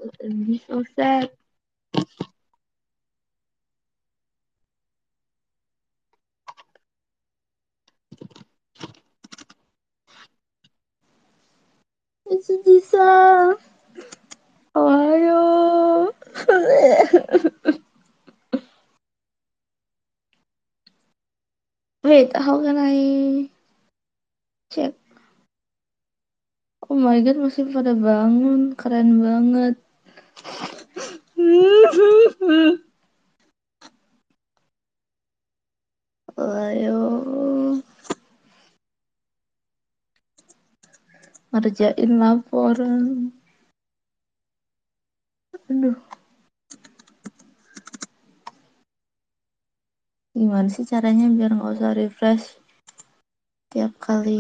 Be so sad. It's bisa. Ayo. Wait, how can I check? Oh my god, masih pada bangun. Keren banget. Ayo. Ngerjain laporan. Aduh, gimana sih caranya biar nggak usah refresh tiap kali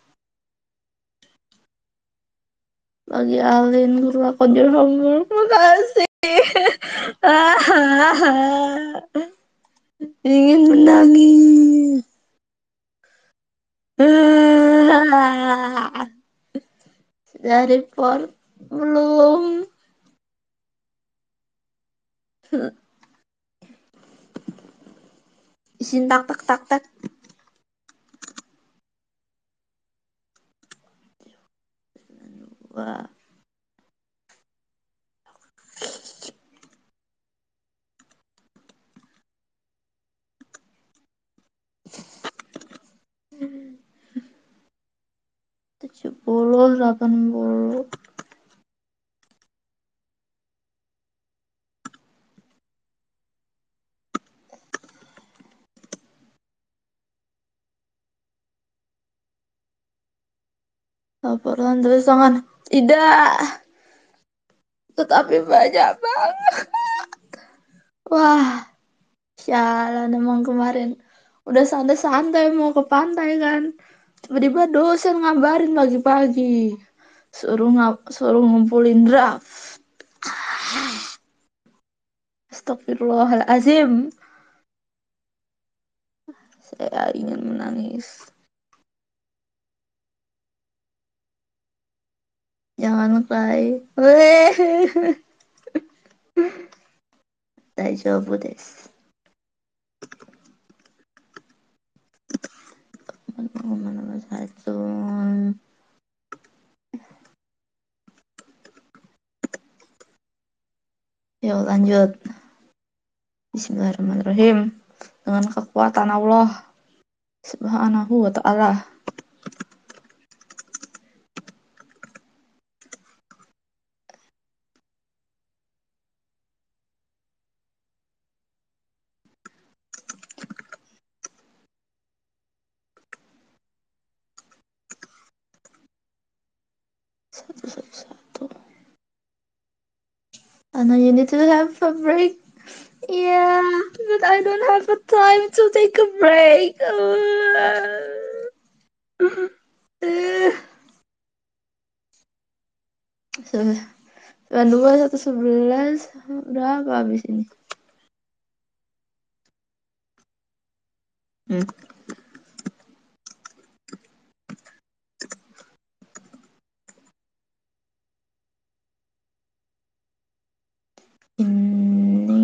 lagi alin guru aku di homework. Makasih. Ingin menangis. Sudah report belum? Isin tak tak tak tak. Wah. Tujuh puluh, 80. Laporan tulisan tidak, tetapi banyak banget. Wah, sialan emang kemarin udah santai-santai mau ke pantai kan. Tiba-tiba dosen ngabarin pagi-pagi. Suruh ngumpulin draft. Astagfirullahalazim. Saya ingin menangis. Jangan cry. Weh. 大丈夫です。Nomor satu. Yuk lanjut. Bismillahirrahmanirrahim. Dengan kekuatan Allah Subhanahu wa ta'ala. Satu. Anna, you need to have a break. Yeah, but I don't have a time to take a break. 92, 111. Berapa habis ini? Hmm. Ini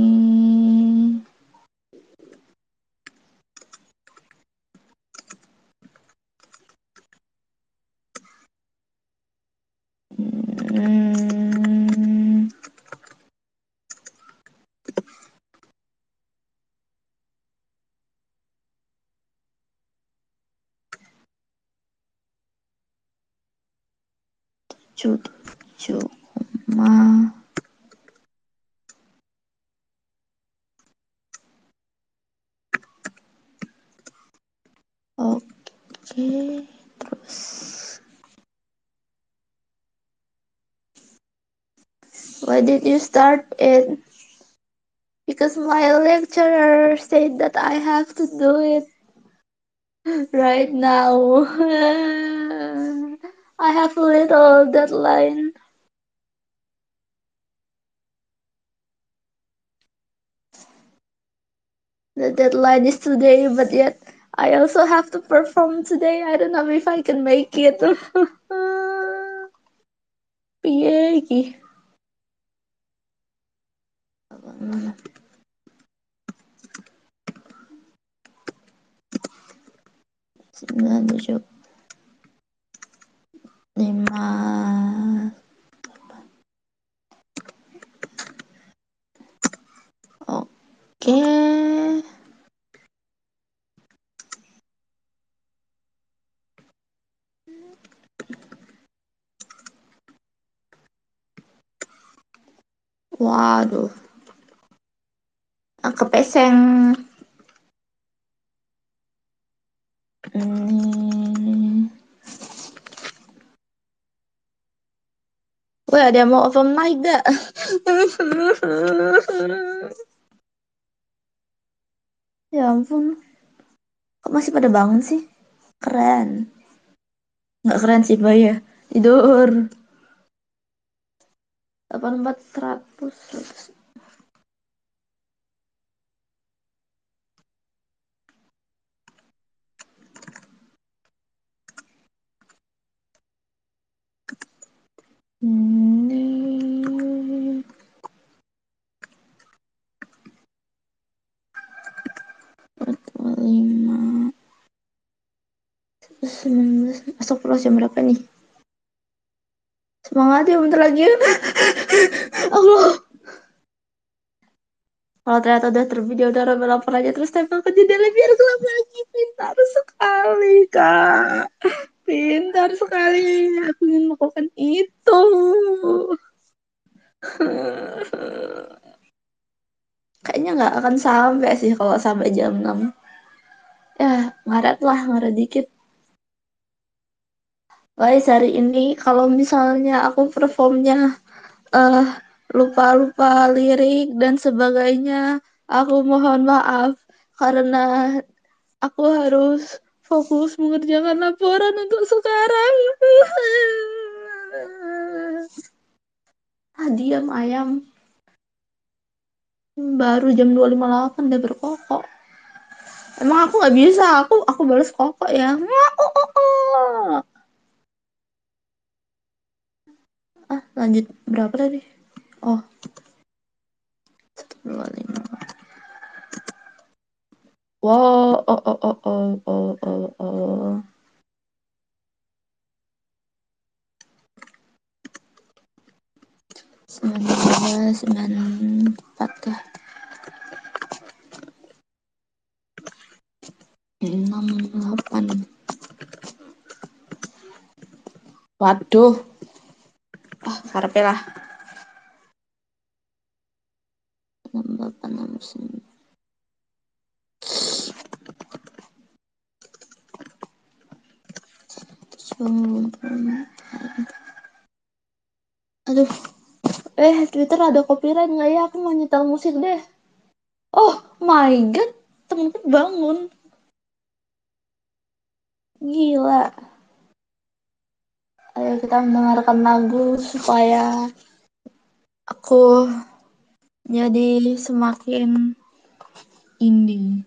cuma oke, terus why did you start it? Because my lecturer said that I have to do it right now. I have a little deadline. The deadline is today, but yet I also have to perform today. I don't know if I can make it. Piye iki? Sembilan, tujuh, lima. Oke. Waduh, kepeseng. Hmm. Wih, ada yang mau open mic gak? Ya ampun, kok masih pada bangun sih? Keren. Nggak keren sih, Bay ya. Tidur. 84, 100, 100. Ini 45. 19. Astagfirullah, jam berapa nih? Semangat ya, bentar lagi. Allah. Kalau ternyata udah tervideo, udah lapor aja terus tempel ke jendela biar gelap lagi. Pintar sekali, Kak. Pintar sekali. Aku ingin melakukan itu. Kayaknya nggak akan sampai sih kalau sampai jam 6. Ya, ngaret lah, ngaret dikit. Guys, hari ini kalau misalnya aku performnya eh lupa-lupa lirik dan sebagainya, aku mohon maaf karena aku harus fokus mengerjakan laporan untuk sekarang. Ah, diam ayam. Baru jam 2.58 udah berkokok. Emang aku nggak bisa, aku balas kokok ya. Ah, lanjut berapa tadi? Oh, 125. Wow, oh, oh, oh, oh, oh, oh, oh. 19, 94 kah? 68. Waduh, karepe lah. 68, 69. Aduh, Twitter ada copyright nggak ya? Aku mau nyetel musik deh. Oh my god, temenku bangun. Gila. Ayo kita mendengarkan lagu supaya aku jadi semakin indie.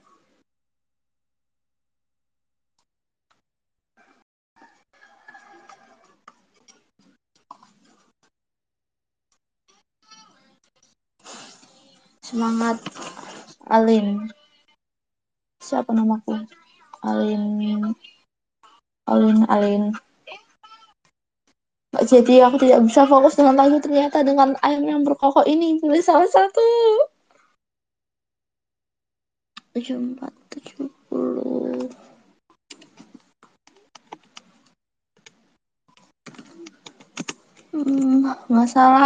Semangat, Alin. Siapa namaku? Alin. Alin, Alin. Jadi aku tidak bisa fokus dengan lagu ternyata dengan ayam yang berkokok ini pilih salah satu. 74, 70. Masalah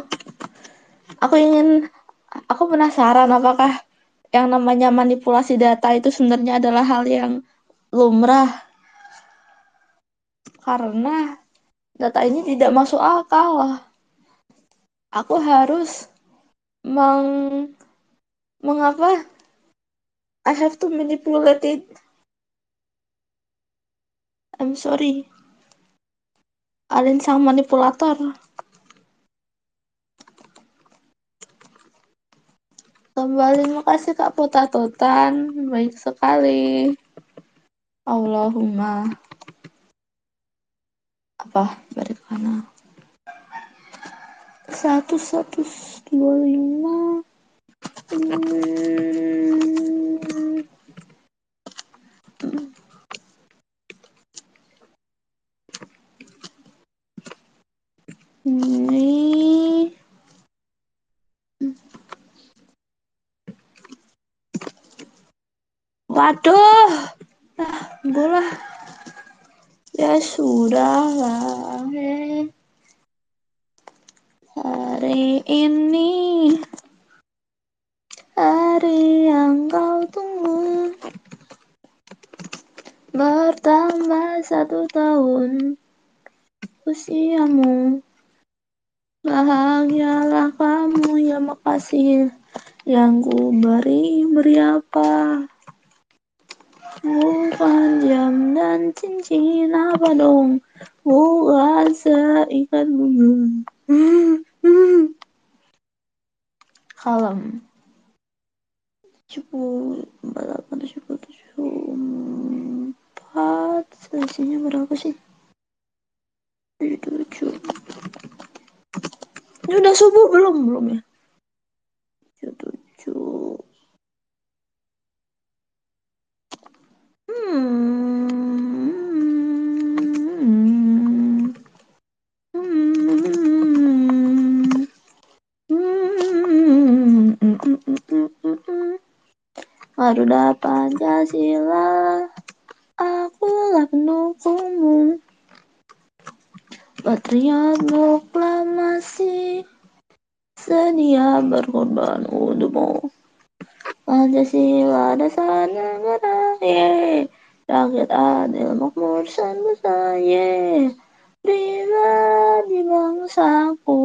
aku penasaran apakah yang namanya manipulasi data itu sebenarnya adalah hal yang lumrah karena data ini tidak masuk akal. Aku harus meng mengapa I have to manipulate it. I'm sorry. Alin sang manipulator. Kembali makasih Kak Potatotan. Baik sekali. Allahumma. Apa? Balik mana? 1125. Hmm, ini, waduh, bola. Ya sudah lah, hari ini hari yang kau tunggu bertambah 1 tahun usiamu. Bahagialah kamu, ya makasih yang ku beri apa? Bukan jam dan cincin apa dong? Bukan seikat bunga. Kalem. 78, 74, selisihnya berapa sih? 77. Ini udah subuh belum? Belum ya? 77. Hmm. Hmm. Hmm. Garuda Pancasila, akulah pendukungmu. Patriot proklamasi, sedia berkorban untukmu. Pancasila dasar negara, ye. Rakyat adil makmur sentosa, ye. Pribadi bangsaku.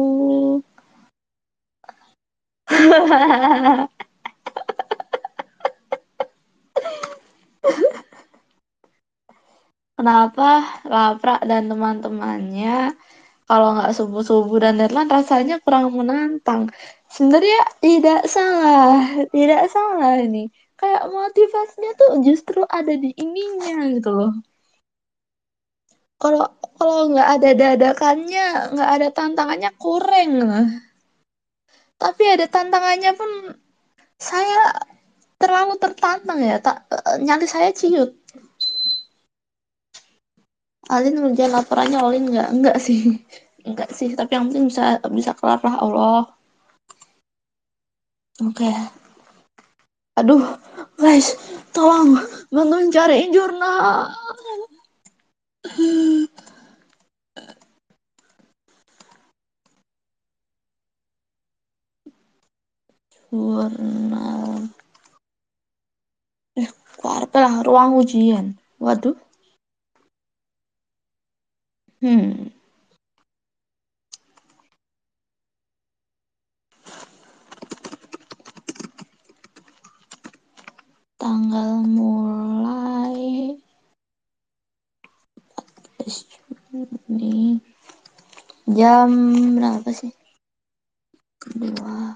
Kenapa Laprak dan teman-temannya kalau nggak subuh-subuh dan deadline rasanya kurang menantang? Sebenarnya tidak salah ini. Kayak motivasinya tuh justru ada di ininya gitu loh. Kalau kalau nggak ada dadakannya, nggak ada tantangannya kurang lah. Tapi ada tantangannya pun saya terlalu tertantang ya. Nyali saya ciut. Alin ngerjain laporannya Olin nggak sih. Enggak sih, tapi yang penting bisa bisa kelar lah Allah. Oke. Aduh, guys, tolong bantuin cariin jurnal. Jurnal. Kok apa lah ruang ujian. Waduh. Hmm. Tanggal mulai Juni. Jam berapa sih? Kedua.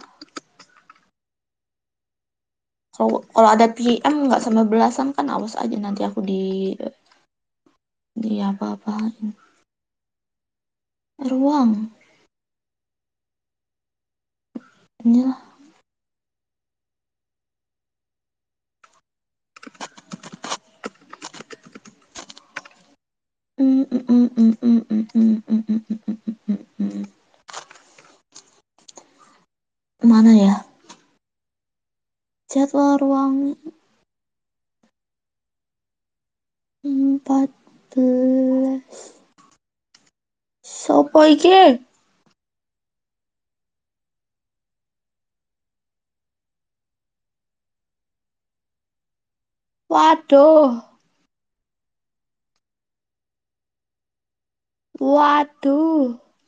Kalau ada PM nggak sama belasan kan awas aja nanti aku di apa-apain. Ruang. Inilah. Mana ya? Jadwal ruang 14. Sopo iki? Waduh. Waduh.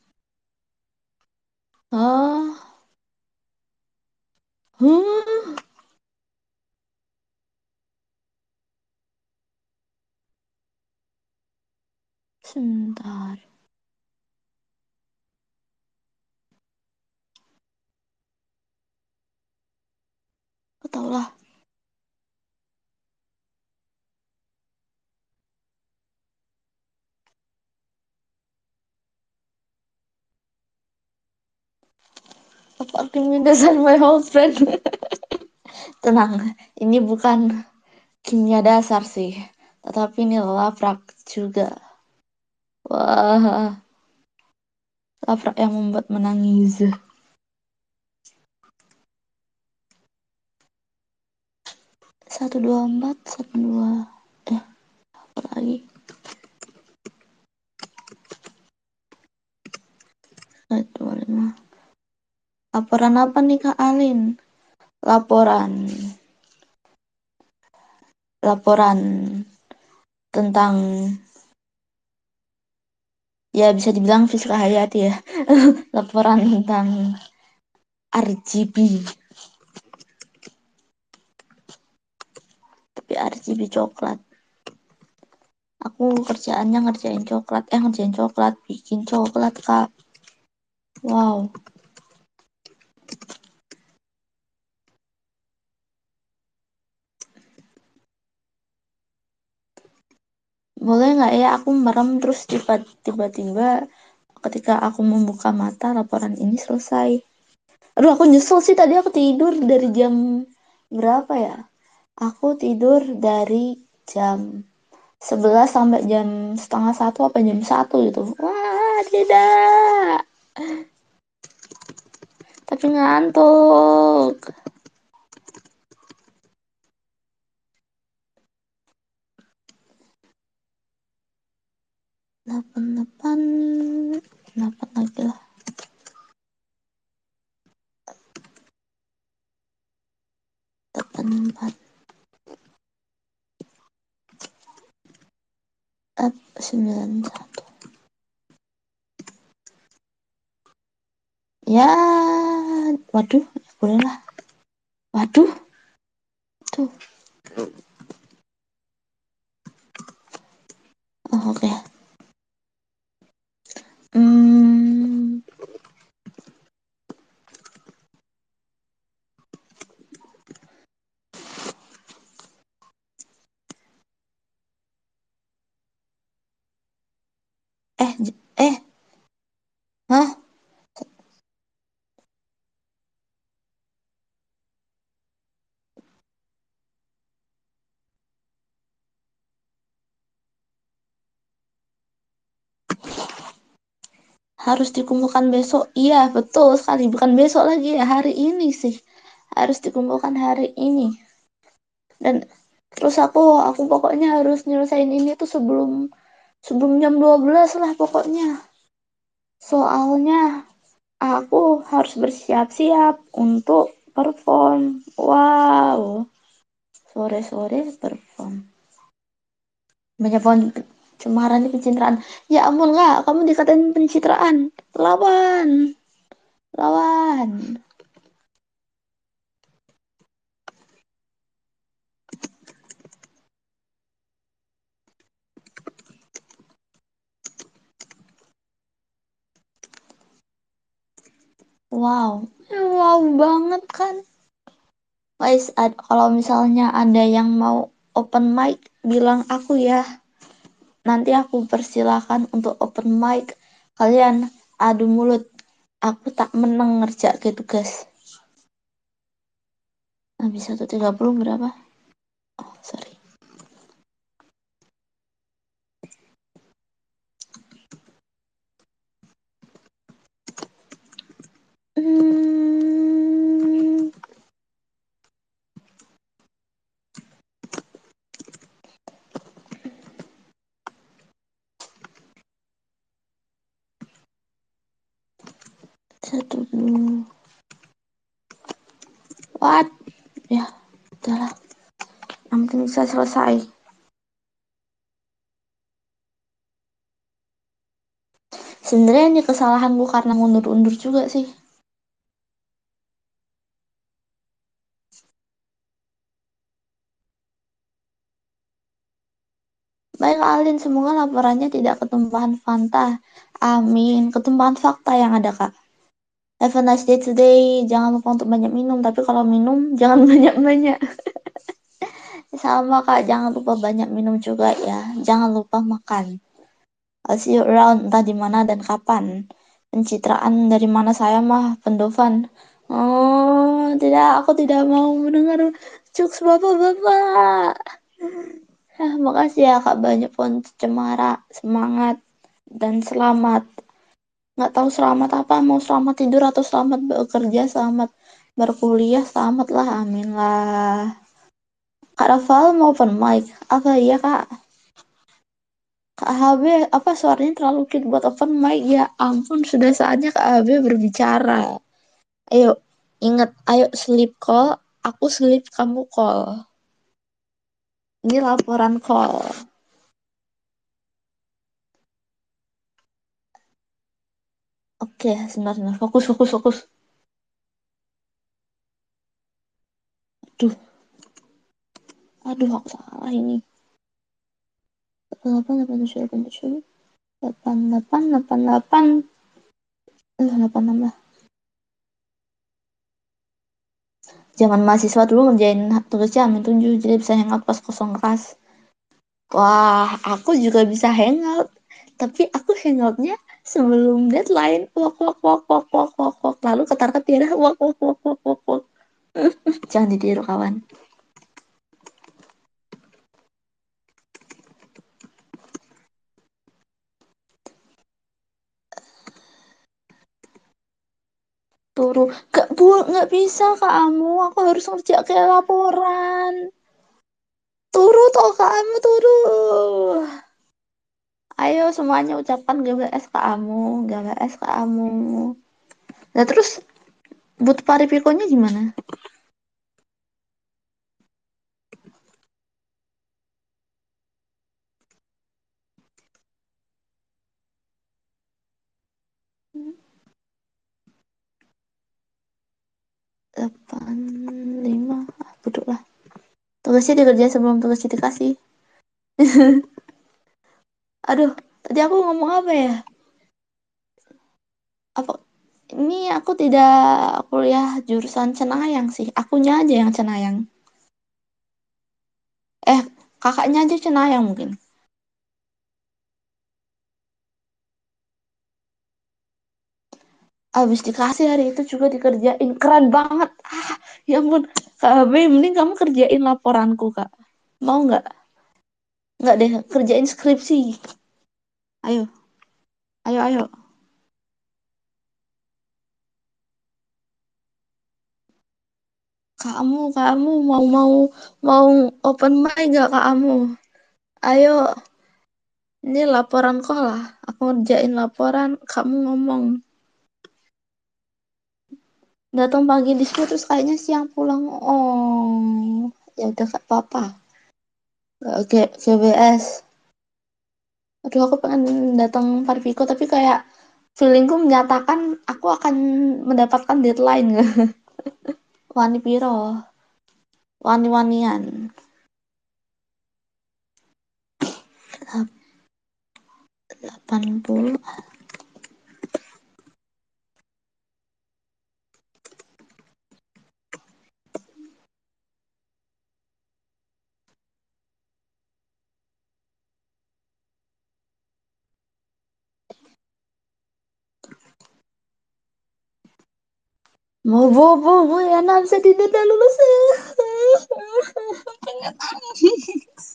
Oh. Huh. Sebentar. Aku tahu lah. Apa Kim Mindesan my old friend? Tenang, ini bukan kimia dasar sih, tetapi ini labrak juga. Wah, labrak yang membuat menangis. 124, 12. Eh, apa lagi? 125. Laporan apa nih Kak Alin? Laporan. Laporan tentang, ya bisa dibilang Fiskal Hayati ya. Laporan tentang RGB. Tapi RGB coklat. Aku kerjaannya ngerjain coklat, bikin coklat Kak. Wow. Boleh nggak ya aku merem terus tiba-tiba ketika aku membuka mata laporan ini selesai. Aduh aku nyesel sih tadi aku tidur dari jam berapa ya? Aku tidur dari jam 11 sampai jam setengah satu apa jam satu gitu. Wah tidak. Tapi ngantuk. 88, 8 lagi lah. 84. 91. Ya, waduh, boleh lah. Waduh, tuh. Oh, oke. Hmm, eh, hah? Harus dikumpulkan besok. Iya, betul sekali. Bukan besok lagi ya, hari ini sih. Harus dikumpulkan hari ini. Dan terus aku pokoknya harus nyelesain ini tuh sebelum sebelum jam 12 lah pokoknya. Soalnya aku harus bersiap-siap untuk perform. Wow, sore-sore perform. Banyak pencemaran di pencitraan. Ya ampun kak, kamu dikatain pencitraan. Lawan, lawan. Wow, wow banget kan. Guys, kalau misalnya ada yang mau open mic, bilang aku ya. Nanti aku persilahkan untuk open mic. Kalian adu mulut. Aku tak menang ngerja gitu guys. Habis 130 berapa? Oh, sorry. Hmm, 1 dulu. What? Ya, udahlah. Yang penting bisa selesai. Sebenarnya ini kesalahanku karena ngundur-undur juga sih. Baik Alin, semoga laporannya tidak ketumpahan Fanta. Amin. Ketumpahan fakta yang ada, Kak. Have a nice day today. Jangan lupa untuk banyak minum. Tapi kalau minum, jangan banyak-banyak. Sama, Kak. Jangan lupa banyak minum juga ya. Jangan lupa makan. I'll see you around entah di mana dan kapan. Pencitraan dari mana saya mah, pendovan. Oh, tidak, aku tidak mau mendengar jokes bapak-bapak. Makasih ya Kak banyak pun cemara, semangat, dan selamat. Nggak tahu selamat apa, mau selamat tidur atau selamat bekerja, selamat berkuliah, selamat lah, amin lah. Kak Rafael mau open mic? Apa iya Kak? Kak HB, apa suaranya terlalu kecil buat open mic? Ya ampun, sudah saatnya Kak HB berbicara. Ayo, ingat, ayo sleep call, aku sleep, kamu call. Ini laporan call. Oke, sebentar, fokus, fokus, fokus. Aduh, aduh, aku salah ini. 8, 8, 7, 8, 7, 8, 8, 8, 8. 8 nambah. Zaman mahasiswa dulu ngerjain tugasnya Amin 7, jadi bisa hangout pas kosong kelas. Wah, aku juga bisa hangout. Tapi aku hangoutnya sebelum deadline. Wok, wok, wok, wok, wok, wok, wok. Lalu ketar-ketir. Wok, wok, wok, wok, wok, wok. Jangan ditiru, kawan. Turu. Gak, bu, gak bisa, kamu. Aku harus ngerjain laporan. Turu, toh, kamu, turu. Ayo semuanya ucapkan GBS ke kamu. GBS ke kamu. Nah, terus buat paripikonya gimana? Delapan, lima. Ah, bodoh lah. Tugasnya dikerjain sebelum tugasnya dikasih. Aduh, tadi aku ngomong apa ya? Apa? Ini aku tidak kuliah jurusan Cenayang sih. Akunya aja yang Cenayang. Eh, kakaknya aja Cenayang mungkin. Abis dikasih hari itu juga dikerjain. Keren banget. Ah, ya ampun. Kak Abe, mending kamu kerjain laporanku, Kak. Mau nggak? Nggak deh, kerjain skripsi. Ayo, ayo, ayo. Kamu mau open mic gak kamu? Ayo, ini laporan kok lah. Aku ngerjain laporan, kamu ngomong. Datang pagi di sini terus kayaknya siang pulang. Oh, ya udah gak apa-apa. Oke, GBS. Aduh, aku pengen datang Parviko tapi kayak feelingku menyatakan aku akan mendapatkan deadline. Wani piro? Wani-wanian. 80. Mau bobo ya nah bisa tidak lulus. Pengen nangis.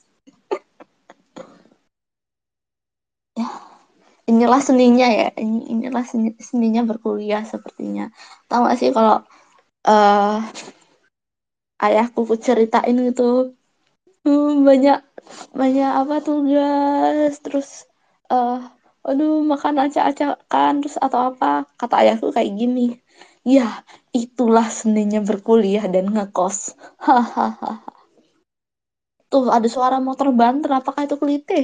Ya, inilah seninya ya. Inilah seninya berkuliah sepertinya. Tahu gak sih kalau eh ayahku ceritain gitu, banyak banyak apa tugas terus eh aduh makan acak-acakan terus atau apa kata ayahku kayak gini, ya itulah seninya berkuliah dan ngekos. Hahaha. Tuh ada suara motor banter, apakah itu kelitih?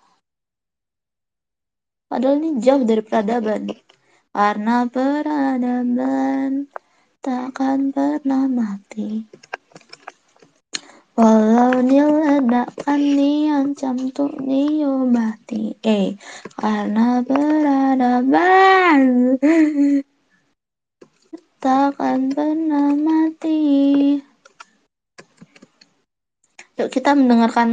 Padahal ini jauh dari peradaban, karena peradaban takkan pernah mati. Walau diledakkan diancam untuk diobati. Karena peradaban takkan pernah mati. Yuk kita mendengarkan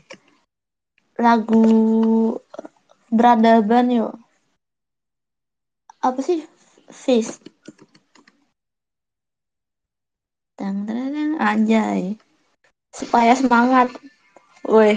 lagu Beradaban yuk. Apa sih? Fish. Anjay, supaya semangat. Woi.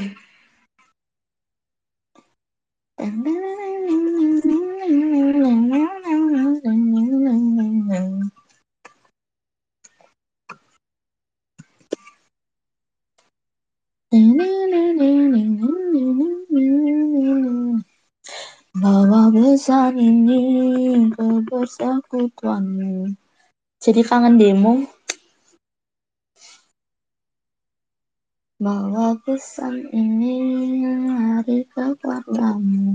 Bawa pesan ini ke persekutuanmu. Jadi kangen demo. Bawa pesan ini hari kepadamu.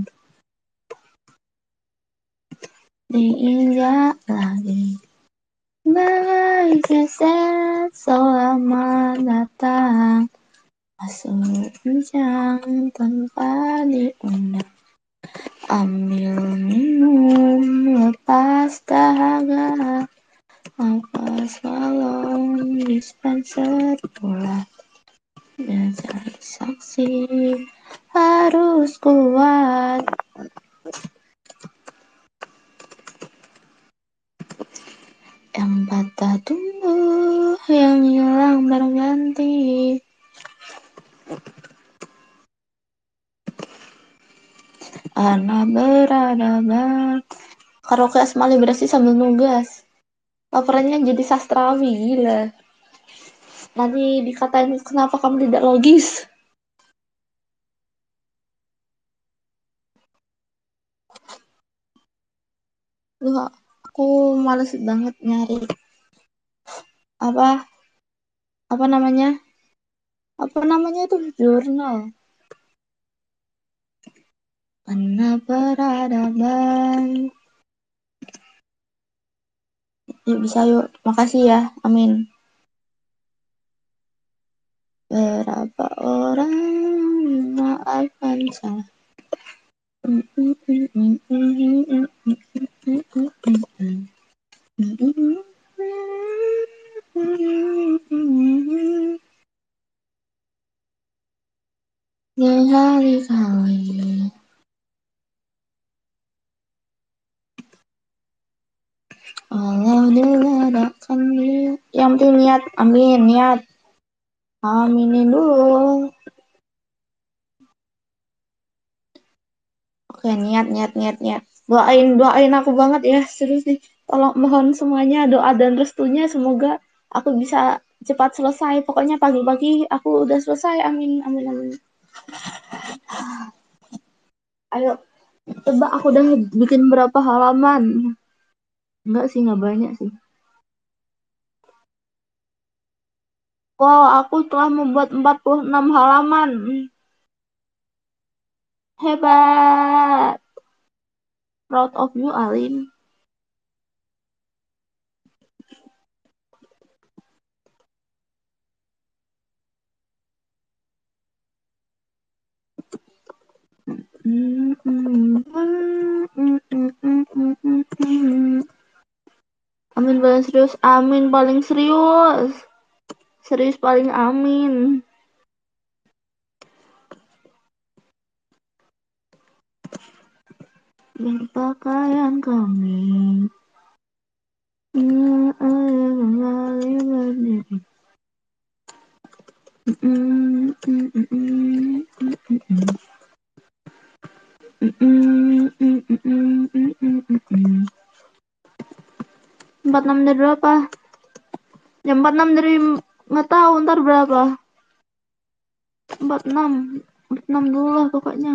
Diinjak lagi. Bagai keset selamat datang. Masuk bincang tanpa diundang. Ambil minum lepas dahaga. Nafas balon dispenser pula. Dan cari saksi harus kuat. Yang patah tumbuh, yang hilang berganti. Anak beradaban. Karaoke Asmali berasi sambil nugas. Laporannya jadi sastrawi, gila. Nanti dikatain kenapa kamu tidak logis. Duh, aku males banget nyari apa apa namanya itu jurnal. Anak peradaban. Yuk bisa yuk. Makasih ya. Amin. Berapa orang maafkan saya. Kali-kali Allah diledakan dia. Yang penting niat, amin, niat. Aminin dulu. Oke, niat, niat, niat, niat. Doain aku banget ya, serius nih. Tolong mohon semuanya doa dan restunya, semoga aku bisa cepat selesai. Pokoknya pagi-pagi aku udah selesai. Amin, amin, amin. Ayo, coba aku udah bikin berapa halaman. Enggak sih, enggak banyak sih. Wow, aku telah membuat 46 halaman. Hebat. Proud of you, Alin. Amin paling serius. Amin paling serius. Serius paling amin. Berpakaian kami. Empat enam dari berapa? Jam 46 dari nggak tahu ntar berapa. 46 46 dulu lah pokoknya.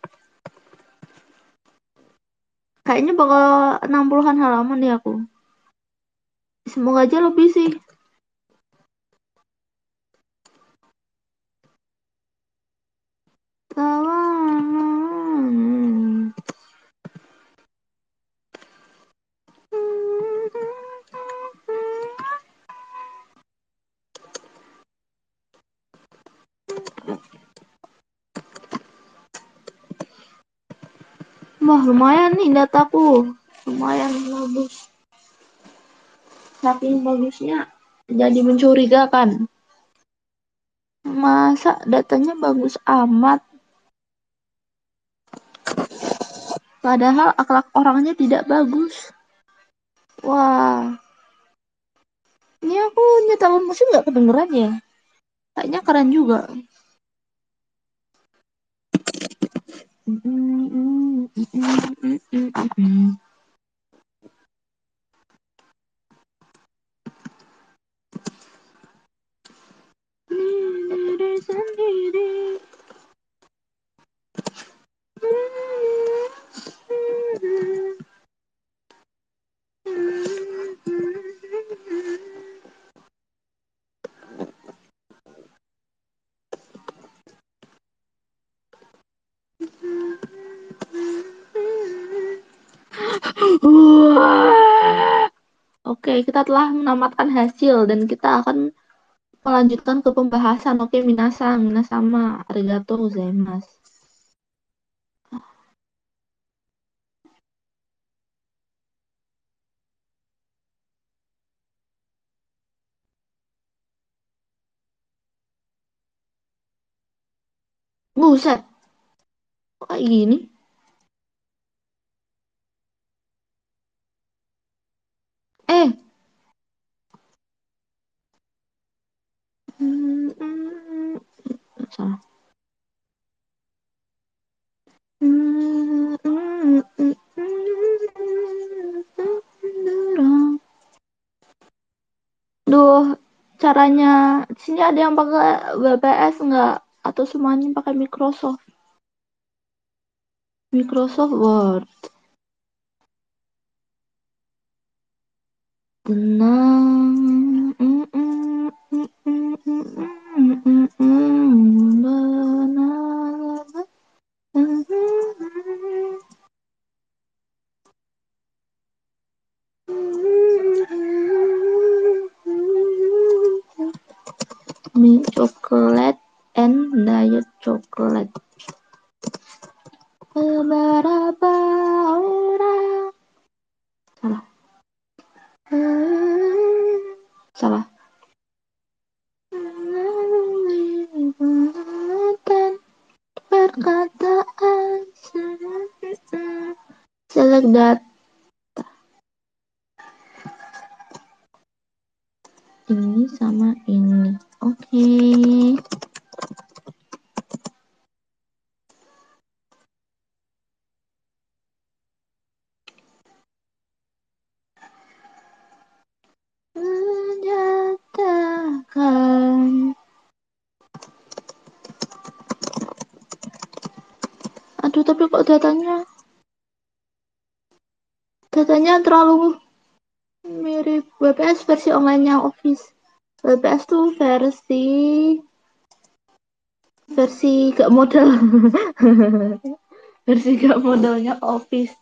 Kayaknya bakal 60-an halaman deh aku. Semoga aja lebih sih. Wah, lumayan nih dataku. Lumayan bagus. Saking bagusnya jadi mencurigakan. Masa datanya bagus amat? Padahal akhlak orangnya tidak bagus. Wah. Ini aku nyetel musik nggak kedengeran ya? Kayaknya keren juga. Diri sendiri. Oke, kita telah menamatkan hasil dan kita akan melanjutkan ke pembahasan. Oke, minasang, minasama, arigatou gozaimasu. Buset, kok kayak gini? Eh, salah. Duh, caranya di sini ada yang pakai WPS nggak? Atau semuanya pakai Microsoft? Microsoft Word. Tenang. Benar. Milk chocolate and diet chocolate. Beberapa orang salah. Salah. Perkataan selek dat ini sama ini. Oke. Menyatakan. Aduh, tapi kok datanya terlalu mirip WPS versi online-nya Office. WPS tuh versi gak modal. Versi gak modalnya Office.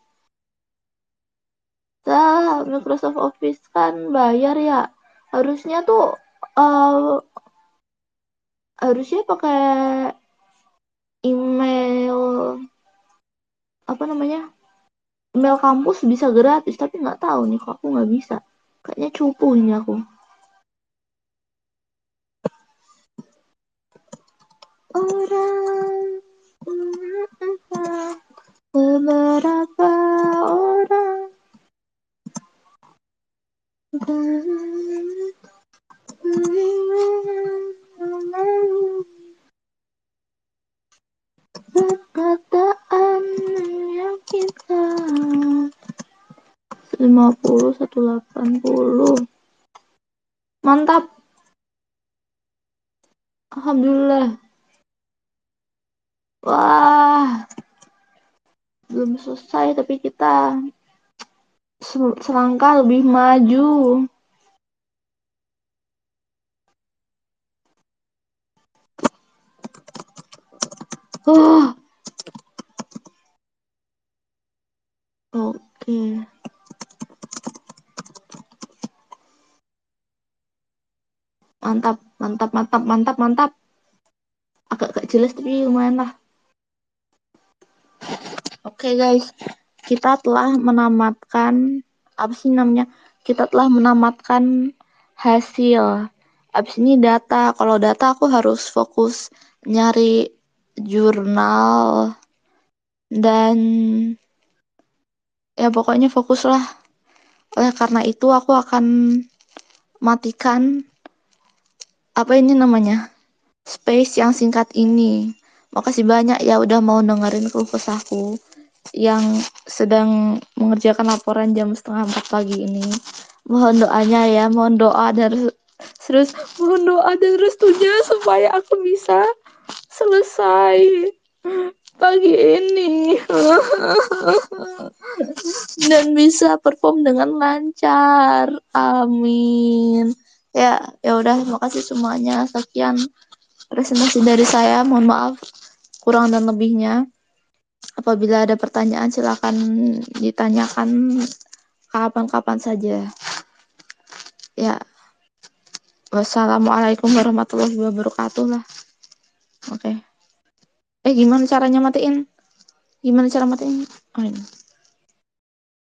Nah, Microsoft Office kan bayar ya. Harusnya tuh uh, harusnya pakai email apa namanya? Email kampus bisa gratis, tapi nggak tahu nih kok aku nggak bisa. Kayaknya cupu ini aku. Orang beberapa orang perkataan yang kita 50 180. Mantap. Alhamdulillah. Wah, belum selesai tapi kita selangkah lebih maju. Oh, oke. Mantap, mantap, mantap, mantap, mantap. Agak gak jelas tapi lumayan lah. Oke guys, kita telah menamatkan apa sih namanya? Kita telah menamatkan hasil. Abis ini data. Kalau data aku harus fokus nyari jurnal dan ya pokoknya fokus lah. Oleh karena itu aku akan matikan apa ini namanya, space yang singkat ini. Makasih banyak ya udah mau dengerin keluh kesahku yang sedang mengerjakan laporan jam 3:30 pagi ini. Mohon doanya ya, mohon doa dan terus mohon doa dan restunya supaya aku bisa selesai pagi ini dan bisa perform dengan lancar. Amin. Ya udah, makasih semuanya. Sekian presentasi dari saya. Mohon maaf kurang dan lebihnya. Apabila ada pertanyaan silakan ditanyakan kapan-kapan saja. Ya, wassalamualaikum warahmatullahi wabarakatuh lah. Oke. Gimana caranya matiin? Gimana cara matiin? Oh, ini.